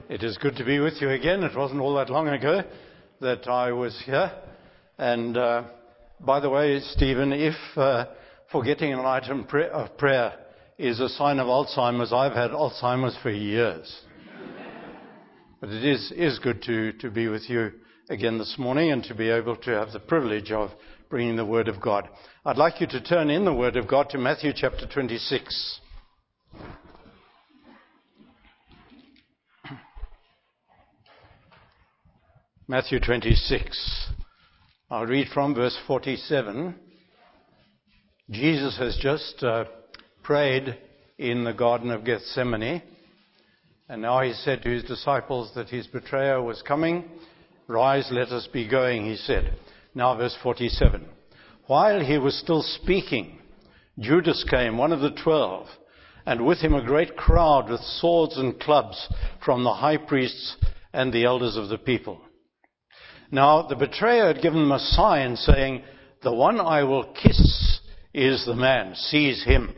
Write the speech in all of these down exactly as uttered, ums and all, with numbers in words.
It is good to be with you again. It wasn't all that long ago that I was here. And uh, by the way, Stephen, if uh, forgetting an item pre- of prayer is a sign of Alzheimer's, I've had Alzheimer's for years. But it is, is good to, to be with you again this morning and to be able to have the privilege of bringing the Word of God. I'd like you to turn in the Word of God to Matthew chapter twenty-six. Matthew twenty-six. I'll read from verse forty-seven. Jesus has just uh, prayed in the Garden of Gethsemane, and now he said to his disciples that his betrayer was coming. "Rise, let us be going," he said. Now verse forty-seven. While he was still speaking, Judas came, one of the twelve, and with him a great crowd with swords and clubs from the high priests and the elders of the people. Now the betrayer had given them a sign saying, "The one I will kiss is the man, seize him."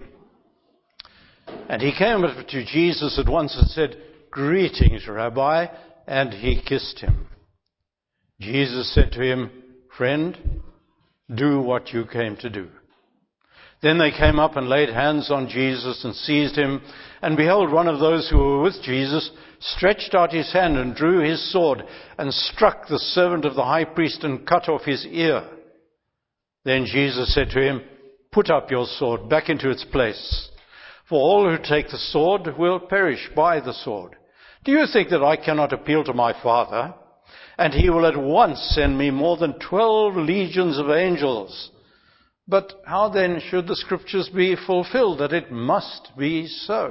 And he came up to Jesus at once and said, "Greetings, Rabbi," and he kissed him. Jesus said to him, "Friend, do what you came to do." Then they came up and laid hands on Jesus and seized him. And behold, one of those who were with Jesus stretched out his hand and drew his sword and struck the servant of the high priest and cut off his ear. Then Jesus said to him, "Put up your sword back into its place. For all who take the sword will perish by the sword. Do you think that I cannot appeal to my Father, and he will at once send me more than twelve legions of angels? But how then should the scriptures be fulfilled that it must be so?"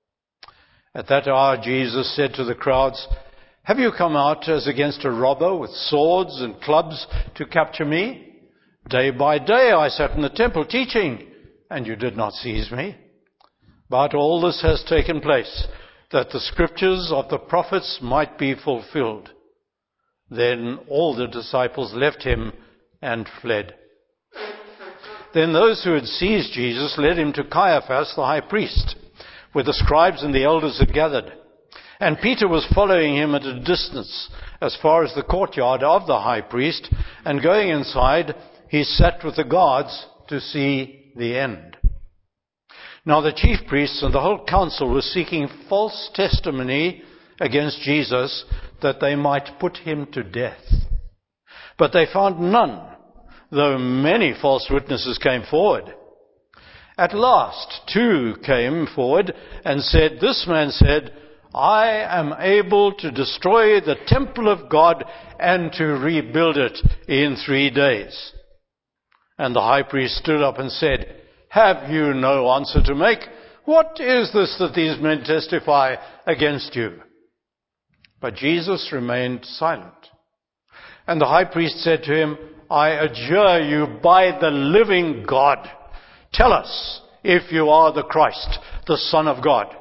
At that hour Jesus said to the crowds, "Have you come out as against a robber with swords and clubs to capture me? Day by day I sat in the temple teaching, and you did not seize me. But all this has taken place, that the scriptures of the prophets might be fulfilled." Then all the disciples left him and fled. Then those who had seized Jesus led him to Caiaphas, the high priest, where the scribes and the elders had gathered. And Peter was following him at a distance, as far as the courtyard of the high priest, and going inside, he sat with the guards to see the end. Now the chief priests and the whole council were seeking false testimony against Jesus, that they might put him to death. But they found none, though many false witnesses came forward. At last, two came forward and said, "This man said, 'I am able to destroy the temple of God and to rebuild it in three days.' And the high priest stood up and said, 'Have you no answer to make? What is this that these men testify against you?' But Jesus remained silent. And the high priest said to him, 'I adjure you by the living God, tell us if you are the Christ, the Son of God.'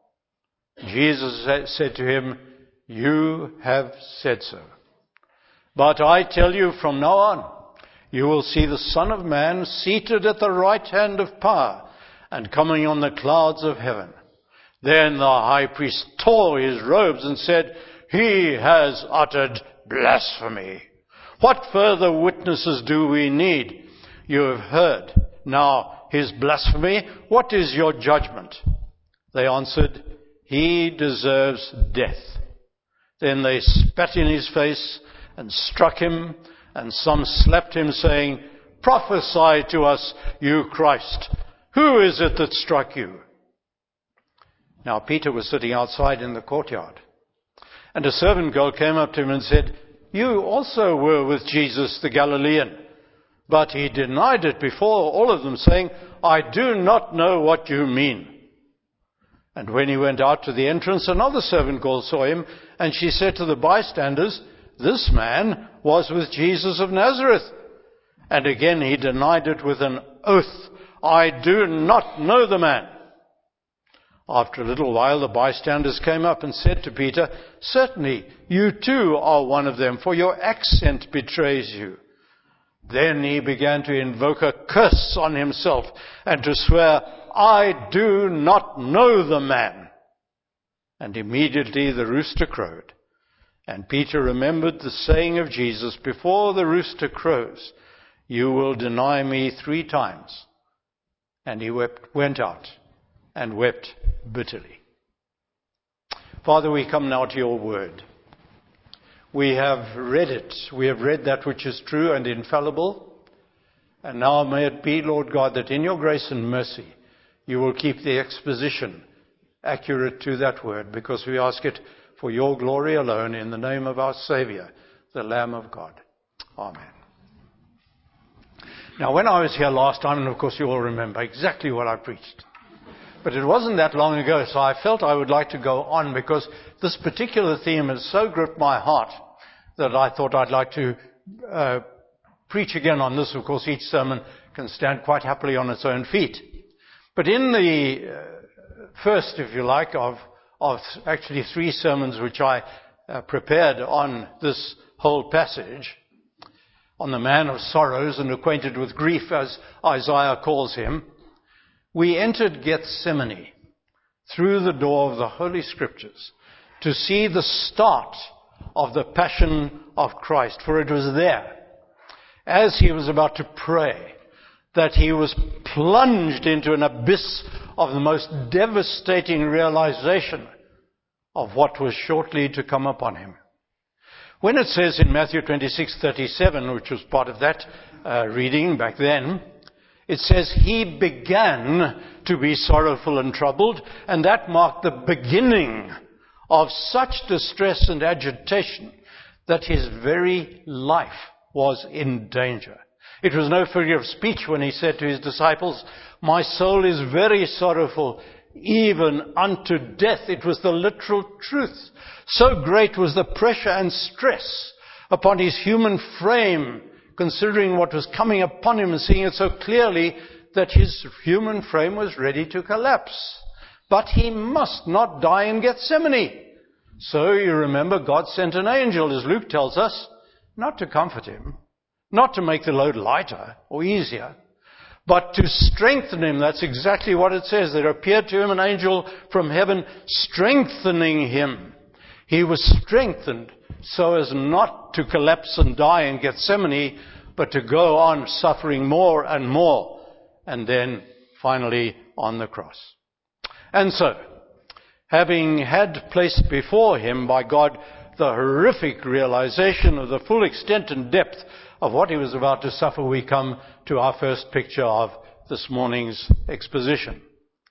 Jesus said to him, 'You have said so. But I tell you, from now on, you will see the Son of Man seated at the right hand of power and coming on the clouds of heaven.' Then the high priest tore his robes and said, 'He has uttered blasphemy. What further witnesses do we need? You have heard now his blasphemy. What is your judgment?' They answered, 'He deserves death.' Then they spat in his face and struck him, and some slapped him, saying, 'Prophesy to us, you Christ. Who is it that struck you?' Now Peter was sitting outside in the courtyard. And a servant girl came up to him and said, 'You also were with Jesus the Galilean.' But he denied it before all of them, saying, 'I do not know what you mean.' And when he went out to the entrance, another servant girl saw him, and she said to the bystanders, 'This man was with Jesus of Nazareth.' And again he denied it with an oath, 'I do not know the man.' After a little while, the bystanders came up and said to Peter, 'Certainly, you too are one of them, for your accent betrays you.' Then he began to invoke a curse on himself and to swear, 'I do not know the man.' And immediately the rooster crowed. And Peter remembered the saying of Jesus, before the rooster crows, you will deny me three times. And he wept, went out and wept bitterly. Father, we come now to your word. We have read it. We have read that which is true and infallible. And now may it be, Lord God, that in your grace and mercy, you will keep the exposition accurate to that word, because we ask it for your glory alone, in the name of our Savior, the Lamb of God. Amen. Now, when I was here last time, and of course you all remember exactly what I preached, but it wasn't that long ago, so I felt I would like to go on, because this particular theme has so gripped my heart that I thought I'd like to uh, preach again on this. Of course, each sermon can stand quite happily on its own feet. But in the uh, first, if you like, of, of actually three sermons which I uh, prepared on this whole passage, on the man of sorrows and acquainted with grief, as Isaiah calls him, we entered Gethsemane through the door of the Holy Scriptures to see the start of the passion of Christ. For it was there, as he was about to pray, that he was plunged into an abyss of the most devastating realization of what was shortly to come upon him. When it says in Matthew twenty-six thirty-seven, which was part of that uh, reading back then, it says, he began to be sorrowful and troubled, and that marked the beginning of such distress and agitation that his very life was in danger. It was no figure of speech when he said to his disciples, my soul is very sorrowful, even unto death. It was the literal truth. So great was the pressure and stress upon his human frame, considering what was coming upon him and seeing it so clearly, that his human frame was ready to collapse. But he must not die in Gethsemane. So you remember, God sent an angel, as Luke tells us, not to comfort him, not to make the load lighter or easier, but to strengthen him. That's exactly what it says. There appeared to him an angel from heaven strengthening him. He was strengthened so as not to collapse and die in Gethsemane, but to go on suffering more and more, and then finally on the cross. And so, having had placed before him by God the horrific realization of the full extent and depth of what he was about to suffer, we come to our first picture of this morning's exposition.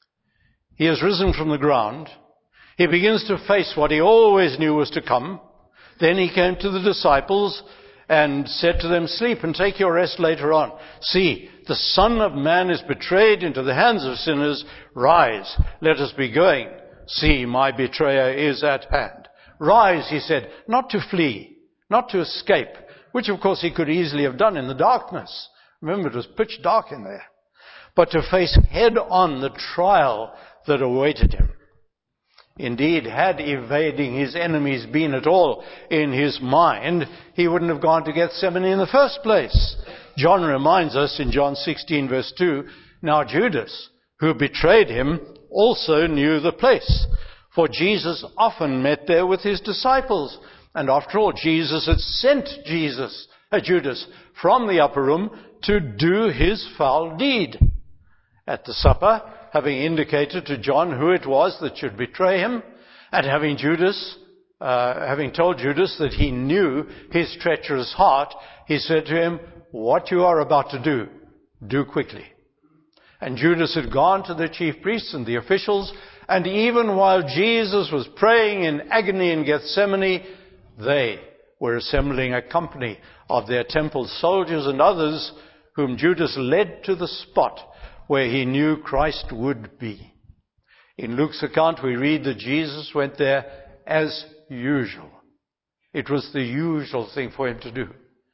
He has risen from the ground. He begins to face what he always knew was to come. Then he came to the disciples and said to them, sleep and take your rest later on. See, the Son of Man is betrayed into the hands of sinners. Rise, let us be going. See, my betrayer is at hand. Rise, he said, not to flee, not to escape, which of course he could easily have done in the darkness. Remember, it was pitch dark in there. But to face head on the trial that awaited him. Indeed, had evading his enemies been at all in his mind, he wouldn't have gone to Gethsemane in the first place. John reminds us in John sixteen verse two, now Judas, who betrayed him, also knew the place, for Jesus often met there with his disciples. And after all, Jesus had sent Jesus, uh, Judas from the upper room to do his foul deed. At the supper, having indicated to John who it was that should betray him, and having Judas, uh, having told Judas that he knew his treacherous heart, he said to him, what you are about to do, do quickly. And Judas had gone to the chief priests and the officials, and even while Jesus was praying in agony in Gethsemane, they were assembling a company of their temple soldiers and others whom Judas led to the spot where he knew Christ would be. In Luke's account, we read that Jesus went there as usual. It was the usual thing for him to do.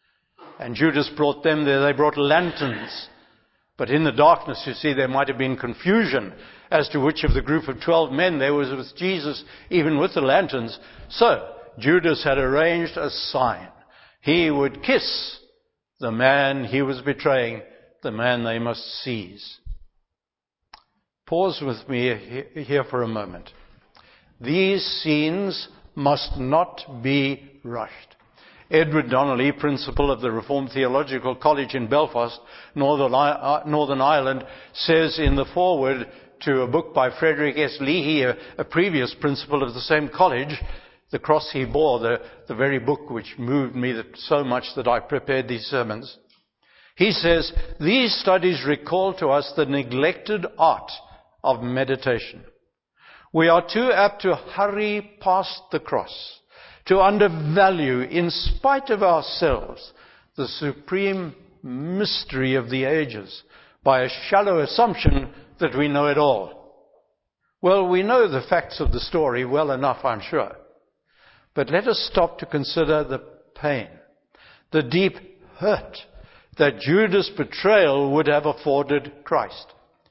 And Judas brought them there. They brought lanterns. But in the darkness, you see, there might have been confusion as to which of the group of twelve men there was with Jesus, even with the lanterns. So, Judas had arranged a sign. He would kiss the man he was betraying, the man they must seize. Pause with me here for a moment. These scenes must not be rushed. Edward Donnelly, principal of the Reformed Theological College in Belfast, Northern, Northern Ireland, says in the foreword to a book by Frederick S. Leahy, a, a previous principal of the same college, The Cross He Bore, the, the very book which moved me that, so much that I prepared these sermons. He says, these studies recall to us the neglected art of meditation. We are too apt to hurry past the cross, to undervalue, in spite of ourselves, the supreme mystery of the ages by a shallow assumption that we know it all. Well, we know the facts of the story well enough, I'm sure. But let us stop to consider the pain, the deep hurt that Judas' betrayal would have afforded Christ.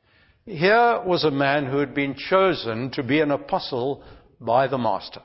Here was a man who had been chosen to be an apostle by the Master,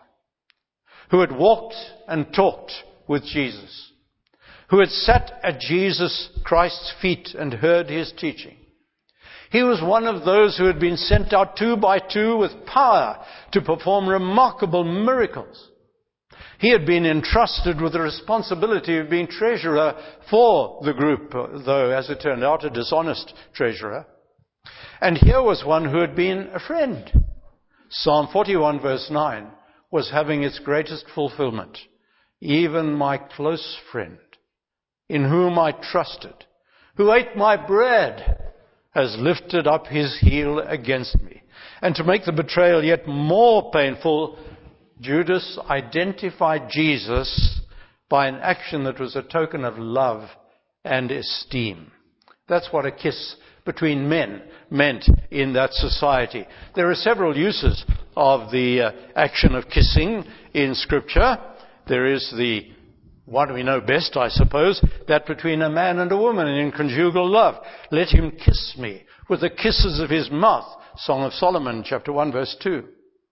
who had walked and talked with Jesus, who had sat at Jesus Christ's feet and heard his teaching. He was one of those who had been sent out two by two with power to perform remarkable miracles. He had been entrusted with the responsibility of being treasurer for the group, though, as it turned out, a dishonest treasurer. And here was one who had been a friend. Psalm forty-one, verse nine, was having its greatest fulfillment. Even my close friend, in whom I trusted, who ate my bread, has lifted up his heel against me. And to make the betrayal yet more painful, Judas identified Jesus by an action that was a token of love and esteem. That's what a kiss between men meant in that society. There are several uses of the uh, action of kissing in Scripture. There is the one we know best, I suppose, that between a man and a woman in conjugal love. Let him kiss me with the kisses of his mouth. Song of Solomon, chapter one, verse two.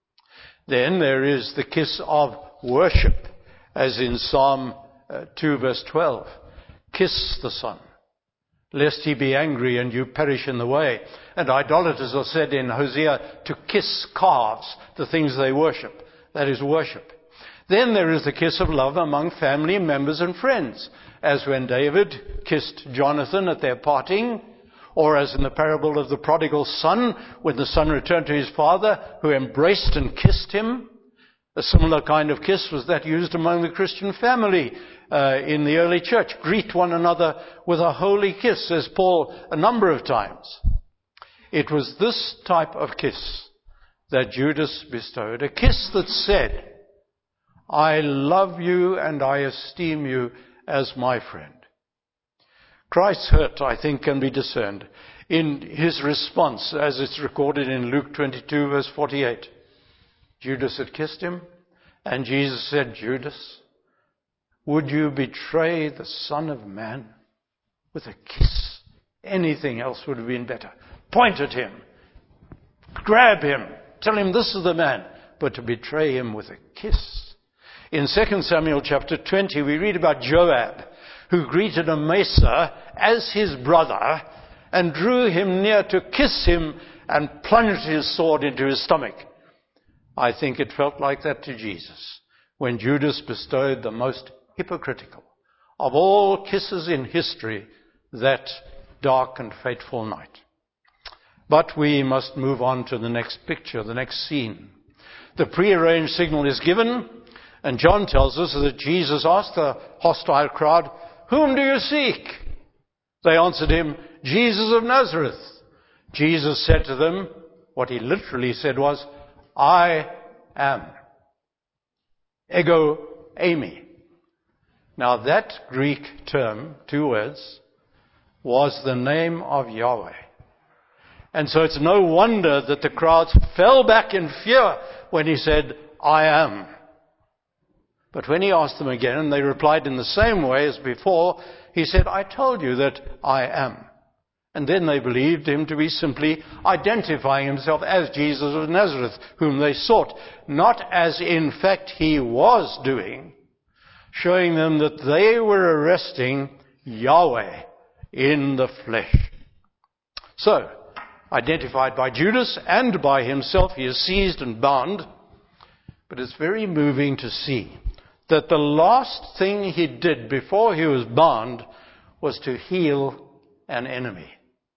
Then there is the kiss of worship, as in Psalm uh, two, verse twelve. Kiss the Son, lest he be angry and you perish in the way. And idolaters are said in Hosea to kiss calves, the things they worship. That is worship. Then there is the kiss of love among family members and friends, as when David kissed Jonathan at their parting, or as in the parable of the prodigal son, when the son returned to his father, who embraced and kissed him. A similar kind of kiss was that used among the Christian family uh, in the early church. Greet one another with a holy kiss, says Paul a number of times. It was this type of kiss that Judas bestowed, a kiss that said, I love you and I esteem you as my friend. Christ's hurt, I think, can be discerned in his response, as it's recorded in Luke twenty-two, verse forty-eight. Judas had kissed him, and Jesus said, Judas, would you betray the Son of Man with a kiss? Anything else would have been better. Point at him, grab him, tell him this is the man, but to betray him with a kiss. In Second Samuel chapter twenty, we read about Joab, who greeted Amasa as his brother and drew him near to kiss him and plunged his sword into his stomach. I think it felt like that to Jesus when Judas bestowed the most hypocritical of all kisses in history that dark and fateful night. But we must move on to the next picture, the next scene. The prearranged signal is given, and John tells us that Jesus asked the hostile crowd, whom do you seek? They answered him, Jesus of Nazareth. Jesus said to them, what he literally said was, I am. Ego eimi. Now that Greek term, two words, was the name of Yahweh. And so it's no wonder that the crowds fell back in fear when he said, I am. But when he asked them again, and they replied in the same way as before, he said, I told you that I am. And then they believed him to be simply identifying himself as Jesus of Nazareth, whom they sought, not as in fact he was doing, showing them that they were arresting Yahweh in the flesh. So, identified by Judas and by himself, he is seized and bound. But it's very moving to see that the last thing he did before he was bound was to heal an enemy.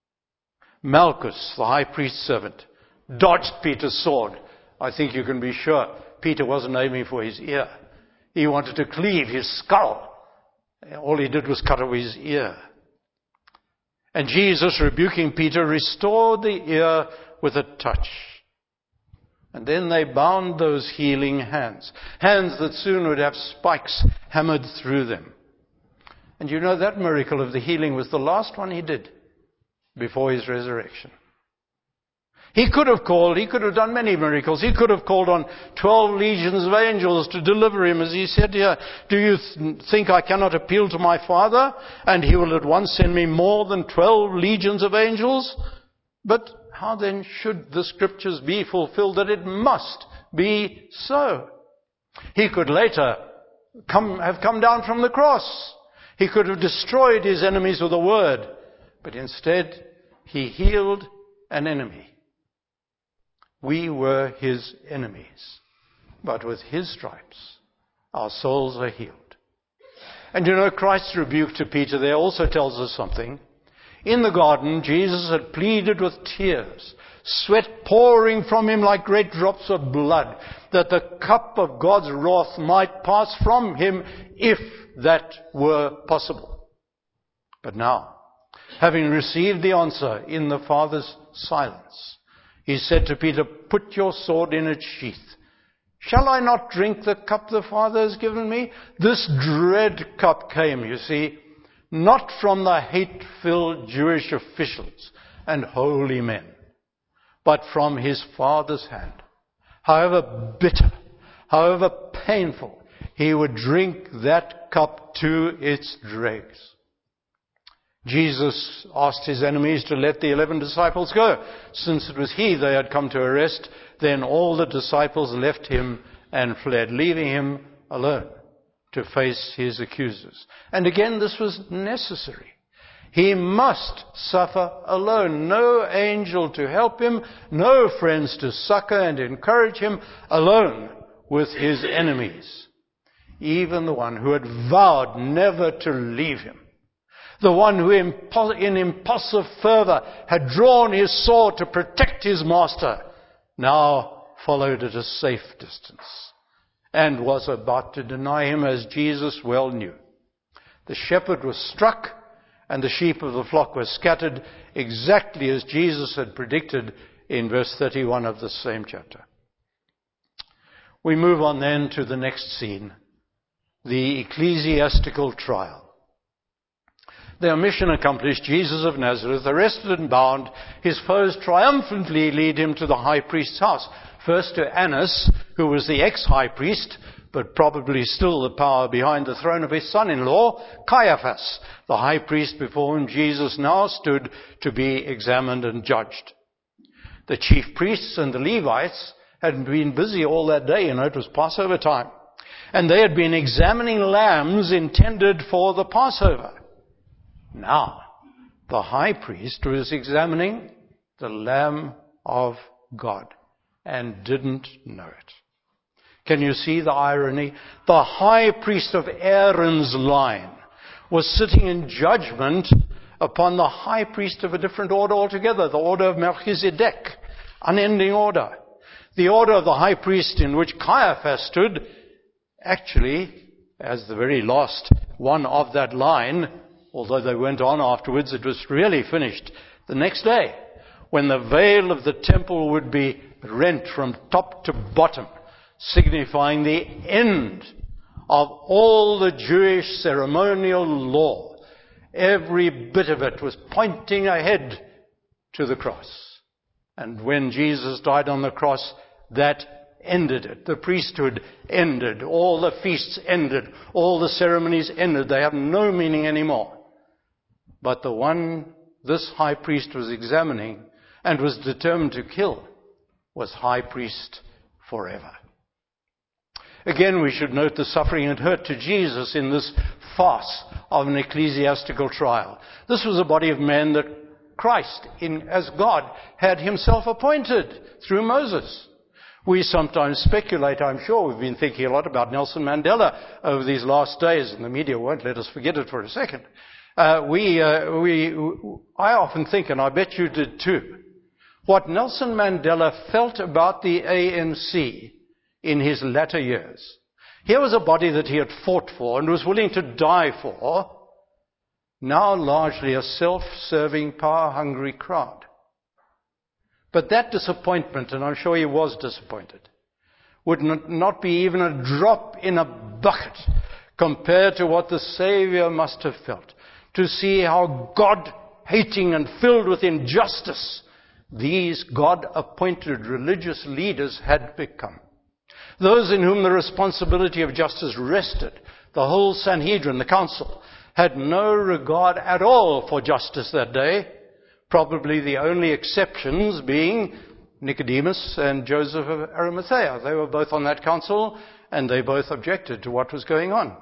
Malchus, the high priest's servant, dodged Peter's sword. I think you can be sure Peter wasn't aiming for his ear. He wanted to cleave his skull. All he did was cut off his ear. And Jesus, rebuking Peter, restored the ear with a touch. And then they bound those healing hands. Hands that soon would have spikes hammered through them. And you know that miracle of the healing was the last one he did before his resurrection. He could have called, he could have done many miracles. He could have called on twelve legions of angels to deliver him. As he said here, do you th- think I cannot appeal to my Father and he will at once send me more than twelve legions of angels? But how then should the scriptures be fulfilled that it must be so? He could later come, have come down from the cross. He could have destroyed his enemies with a word. But instead, he healed an enemy. We were his enemies. But with his stripes, our souls are healed. And you know, Christ's rebuke to Peter there also tells us something. In the garden, Jesus had pleaded with tears, sweat pouring from him like great drops of blood, that the cup of God's wrath might pass from him if that were possible. But now, having received the answer in the Father's silence, he said to Peter, put your sword in its sheath. Shall I not drink the cup the Father has given me? This dread cup came, you see, not from the hate-filled Jewish officials and holy men, but from his Father's hand. However bitter, however painful, he would drink that cup to its dregs. Jesus asked his enemies to let the eleven disciples go. Since it was he they had come to arrest, then all the disciples left him and fled, leaving him alone to face his accusers. And again, this was necessary. He must suffer alone. No angel to help him, no friends to succor and encourage him, alone with his enemies. Even the one who had vowed never to leave him. The one who in impulsive fervor had drawn his sword to protect his master, now followed at a safe distance and was about to deny him, as Jesus well knew. The shepherd was struck and the sheep of the flock were scattered, exactly as Jesus had predicted in verse thirty-one of the same chapter. We move on then to the next scene, the ecclesiastical trial. Their mission accomplished, Jesus of Nazareth, arrested and bound, his foes triumphantly lead him to the high priest's house. First to Annas, who was the ex-high priest, but probably still the power behind the throne of his son-in-law, Caiaphas, the high priest before whom Jesus now stood to be examined and judged. The chief priests and the Levites had been busy all that day, you know, it was Passover time. And they had been examining lambs intended for the Passover. Now, the high priest was examining the Lamb of God and didn't know it. Can you see the irony? The high priest of Aaron's line was sitting in judgment upon the high priest of a different order altogether, the order of Melchizedek, unending order. The order of the high priest in which Caiaphas stood, actually, as the very last one of that line, although they went on afterwards, it was really finished the next day, when the veil of the temple would be rent from top to bottom, signifying the end of all the Jewish ceremonial law. Every bit of it was pointing ahead to the cross. And when Jesus died on the cross, that ended it. The priesthood ended. All the feasts ended. All the ceremonies ended. They have no meaning anymore. But the one this high priest was examining and was determined to kill was high priest forever. Again, we should note the suffering and hurt to Jesus in this farce of an ecclesiastical trial. This was a body of men that Christ, in, as God, had himself appointed through Moses. We sometimes speculate, I'm sure we've been thinking a lot about Nelson Mandela over these last days, and the media won't let us forget it for a second. Uh, we, uh, we, I often think, and I bet you did too, what Nelson Mandela felt about the A N C in his latter years. Here was a body that he had fought for and was willing to die for, now largely a self-serving, power-hungry crowd. But that disappointment, and I'm sure he was disappointed, would not be even a drop in a bucket compared to what the Savior must have felt, to see how God-hating and filled with injustice these God-appointed religious leaders had become. Those in whom the responsibility of justice rested, the whole Sanhedrin, the council, had no regard at all for justice that day, probably the only exceptions being Nicodemus and Joseph of Arimathea. They were both on that council, and they both objected to what was going on.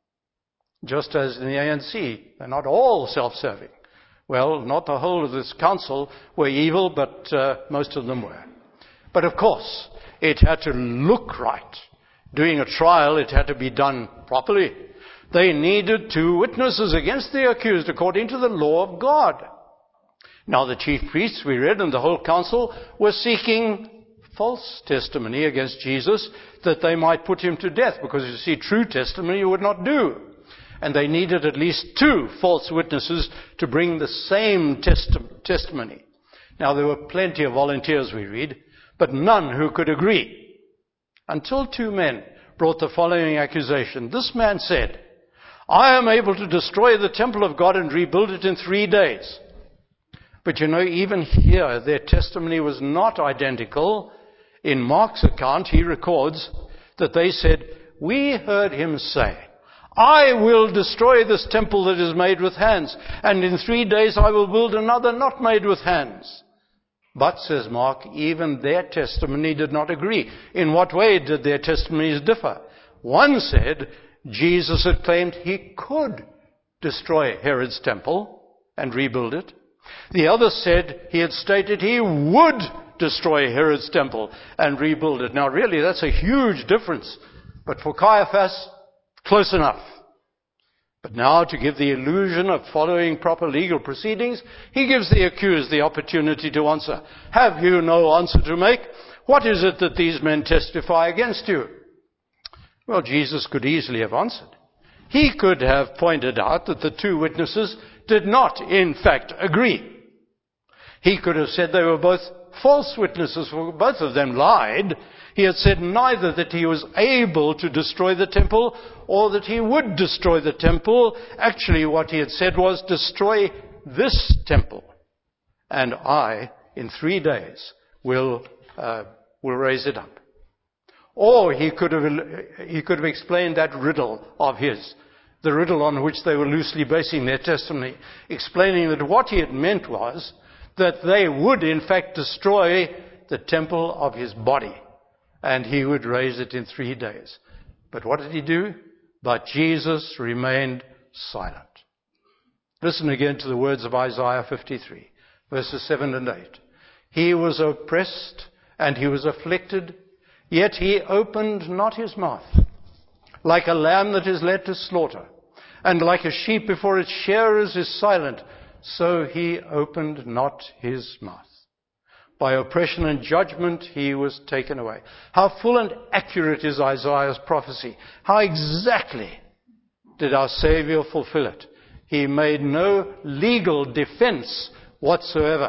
Just as in the A N C, they're not all self-serving. Well, not the whole of this council were evil, but uh, most of them were. But of course, it had to look right. Doing a trial, it had to be done properly. They needed two witnesses against the accused according to the law of God. Now the chief priests, we read, and the whole council were seeking false testimony against Jesus that they might put him to death, because you see, true testimony would not do. And they needed at least two false witnesses to bring the same testi- testimony. Now there were plenty of volunteers, we read, but none who could agree. Until two men brought the following accusation. This man said, I am able to destroy the temple of God and rebuild it in three days. But you know, even here, their testimony was not identical. In Mark's account, he records that they said, we heard him say, I will destroy this temple that is made with hands, and in three days I will build another not made with hands. But, says Mark, even their testimony did not agree. In what way did their testimonies differ? One said Jesus had claimed he could destroy Herod's temple and rebuild it. The other said he had stated he would destroy Herod's temple and rebuild it. Now really, that's a huge difference. But for Caiaphas, close enough. But now, to give the illusion of following proper legal proceedings, he gives the accused the opportunity to answer. Have you no answer to make? What is it that these men testify against you? Well, Jesus could easily have answered. He could have pointed out that the two witnesses did not, in fact, agree. He could have said they were both false witnesses, for both of them lied. He had said neither that he was able to destroy the temple or that he would destroy the temple. Actually, what he had said was, destroy this temple, and I, in three days, will, uh, will raise it up. Or he could have, he could have explained that riddle of his, the riddle on which they were loosely basing their testimony, explaining that what he had meant was that they would in fact destroy the temple of his body, and he would raise it in three days. But what did he do? But Jesus remained silent. Listen again to the words of Isaiah fifty-three, verses seven and eight. He was oppressed and he was afflicted, yet he opened not his mouth. Like a lamb that is led to slaughter, and like a sheep before its shearers is silent, so he opened not his mouth. By oppression and judgment he was taken away. How full and accurate is Isaiah's prophecy. How exactly did our Savior fulfill it? He made no legal defense whatsoever.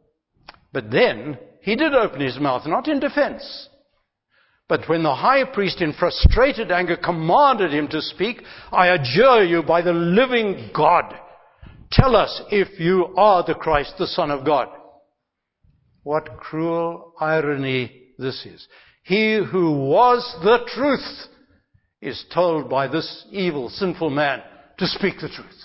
But then he did open his mouth, not in defense. But when the high priest in frustrated anger commanded him to speak, I adjure you by the living God, tell us if you are the Christ, the Son of God. What cruel irony this is. He who was the truth is told by this evil, sinful man to speak the truth.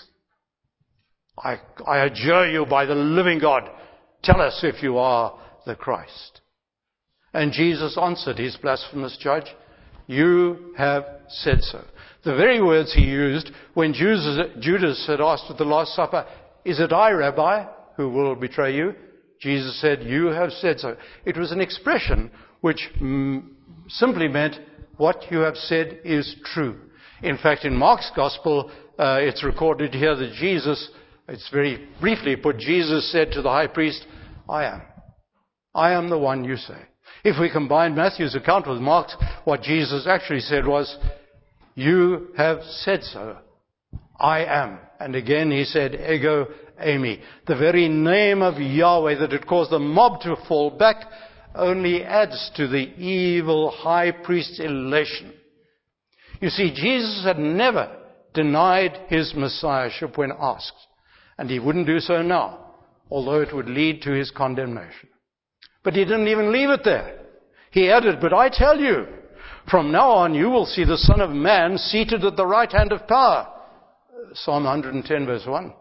I, I adjure you by the living God, tell us if you are the Christ. And Jesus answered his blasphemous judge, you have said so. The very words he used when Judas had asked at the Last Supper, is it I, Rabbi, who will betray you? Jesus said, you have said so. It was an expression which mm, simply meant, what you have said is true. In fact, in Mark's Gospel, uh, it's recorded here that Jesus, it's very briefly put, Jesus said to the high priest, I am. I am the one you say. If we combine Matthew's account with Mark's, what Jesus actually said was, you have said so. I am. And again he said, ego eimi. The very name of Yahweh that had caused the mob to fall back only adds to the evil high priest's elation. You see, Jesus had never denied his messiahship when asked, and he wouldn't do so now, although it would lead to his condemnation. But he didn't even leave it there. He added, but I tell you, from now on you will see the Son of Man seated at the right hand of power. Psalm one hundred ten verse one.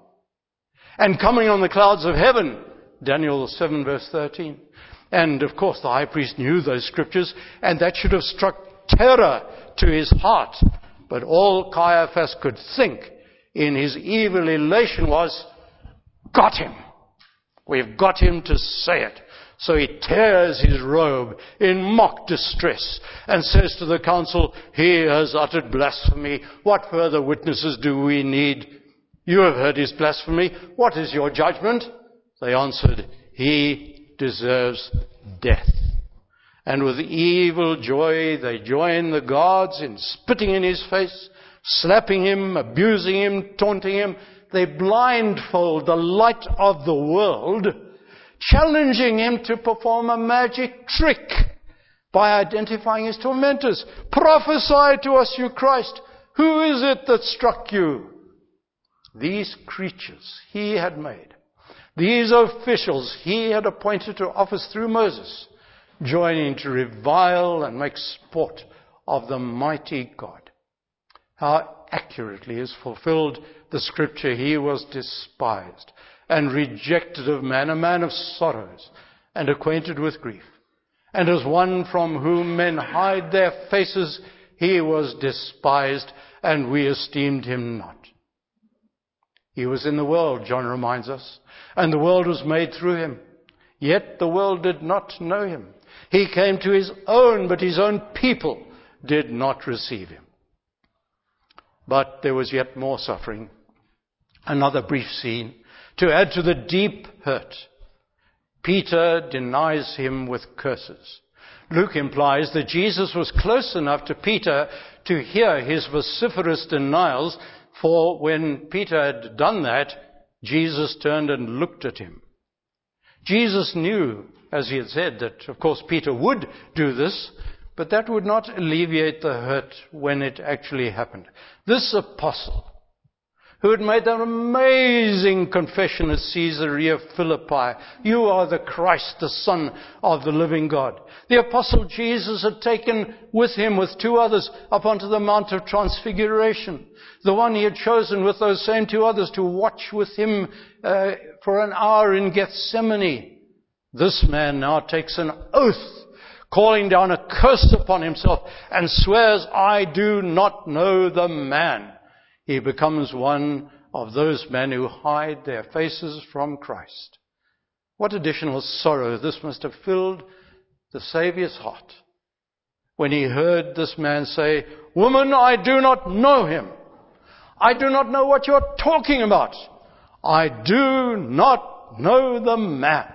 And coming on the clouds of heaven. Daniel seven verse thirteen. And of course the high priest knew those scriptures, and that should have struck terror to his heart. But all Caiaphas could think in his evil elation was, got him. We've got him to say it. So he tears his robe in mock distress and says to the council, he has uttered blasphemy. What further witnesses do we need? You have heard his blasphemy. What is your judgment? They answered, he deserves death. And with evil joy they join the guards in spitting in his face, slapping him, abusing him, taunting him. They blindfold the light of the world, challenging him to perform a magic trick by identifying his tormentors. Prophesy to us, you Christ. Who is it that struck you? These creatures he had made, these officials he had appointed to office through Moses, joining to revile and make sport of the mighty God. How accurately is fulfilled the scripture, he was despised and rejected of man, a man of sorrows, and acquainted with grief. And as one from whom men hide their faces, he was despised, and we esteemed him not. He was in the world, John reminds us, and the world was made through him. Yet the world did not know him. He came to his own, but his own people did not receive him. But there was yet more suffering. Another brief scene to add to the deep hurt. Peter denies him with curses. Luke implies that Jesus was close enough to Peter to hear his vociferous denials, for when Peter had done that, Jesus turned and looked at him. Jesus knew, as he had said, that of course Peter would do this, but that would not alleviate the hurt when it actually happened. This apostle, who had made that amazing confession at Caesarea Philippi, you are the Christ, the Son of the living God. The apostle Jesus had taken with him, with two others, up onto the Mount of Transfiguration. The one he had chosen with those same two others to watch with him uh, for an hour in Gethsemane. This man now takes an oath, calling down a curse upon himself, and swears, I do not know the man. He becomes one of those men who hide their faces from Christ. What additional sorrow this must have filled the Saviour's heart when he heard this man say, woman, I do not know him. I do not know what you're talking about. I do not know the man.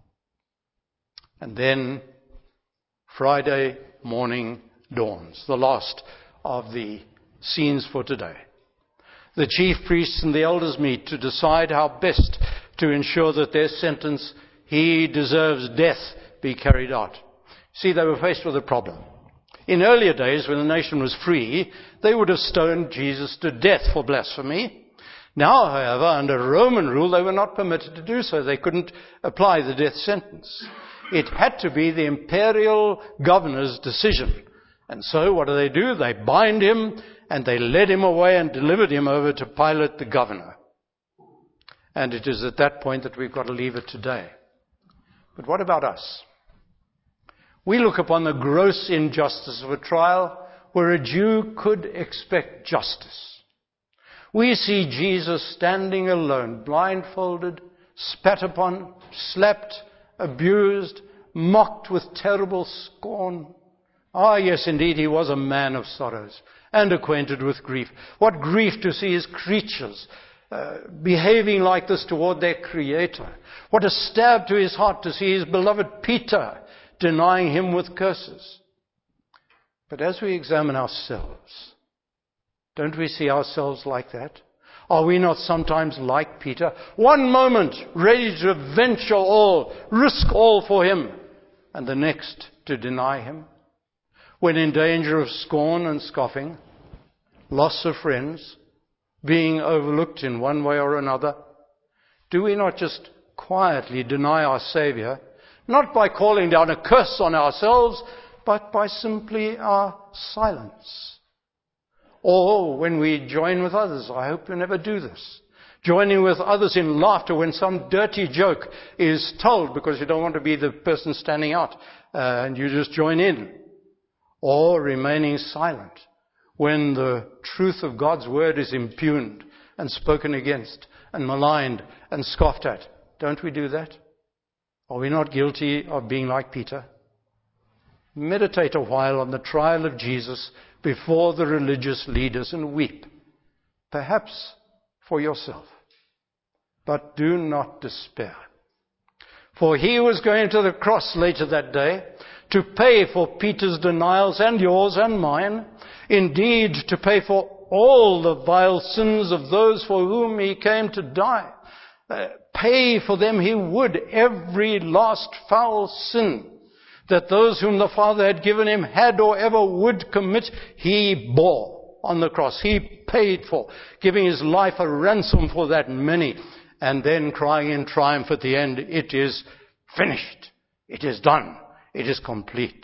And then Friday morning dawns, the last of the scenes for today. The chief priests and the elders meet to decide how best to ensure that their sentence, he deserves death, be carried out. See, they were faced with a problem. In earlier days, when the nation was free, they would have stoned Jesus to death for blasphemy. Now, however, under Roman rule, they were not permitted to do so. They couldn't apply the death sentence. It had to be the imperial governor's decision. And so what do they do? They bind him, and they led him away and delivered him over to Pilate the governor. And it is at that point that we've got to leave it today. But what about us? We look upon the gross injustice of a trial where a Jew could expect justice. We see Jesus standing alone, blindfolded, spat upon, slapped, abused, mocked with terrible scorn. Ah, yes, indeed, he was a man of sorrows and acquainted with grief. What grief to see his creatures uh, behaving like this toward their Creator. What a stab to his heart to see his beloved Peter denying him with curses. But as we examine ourselves, don't we see ourselves like that? Are we not sometimes like Peter? One moment ready to venture all, risk all for him, and the next to deny him? When in danger of scorn and scoffing, loss of friends, being overlooked in one way or another, do we not just quietly deny our Savior, not by calling down a curse on ourselves, but by simply our silence? Or when we join with others, I hope you never do this, joining with others in laughter when some dirty joke is told because you don't want to be the person standing out, uh, and you just join in. Or remaining silent when the truth of God's word is impugned and spoken against and maligned and scoffed at. Don't we do that? Are we not guilty of being like Peter? Meditate a while on the trial of Jesus before the religious leaders and weep, perhaps for yourself. But do not despair. For he was going to the cross later that day to pay for Peter's denials and yours and mine, indeed to pay for all the vile sins of those for whom he came to die. Uh, pay for them he would, every last foul sin that those whom the Father had given him had or ever would commit, he bore on the cross. He paid for, giving his life a ransom for that many, and then crying in triumph at the end, it is finished. It is done. It is complete.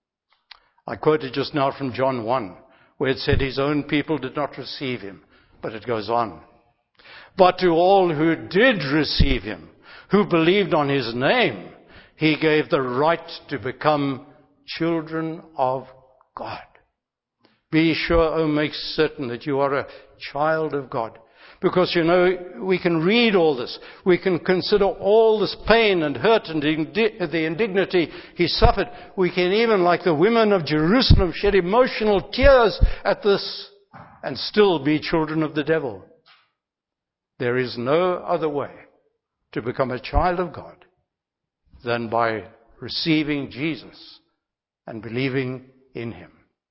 I quoted just now from John one, where it said his own people did not receive him, but it goes on. But to all who did receive him, who believed on his name, he gave the right to become children of God. Be sure, oh, make certain that you are a child of God. Because, you know, we can read all this. We can consider all this pain and hurt and indi- the indignity he suffered. We can even, like the women of Jerusalem, shed emotional tears at this and still be children of the devil. There is no other way to become a child of God than by receiving Jesus and believing in him.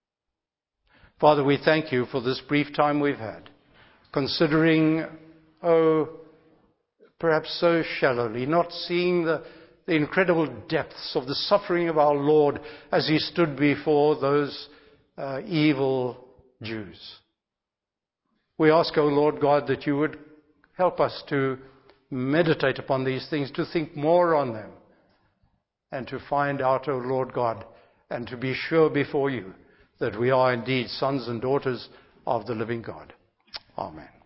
Father, we thank you for this brief time we've had, considering, oh, perhaps so shallowly, not seeing the, the incredible depths of the suffering of our Lord as he stood before those uh, evil Jews. We ask, O Lord God, that you would help us to meditate upon these things, to think more on them, and to find out, O Lord God, and to be sure before you that we are indeed sons and daughters of the living God. Amen.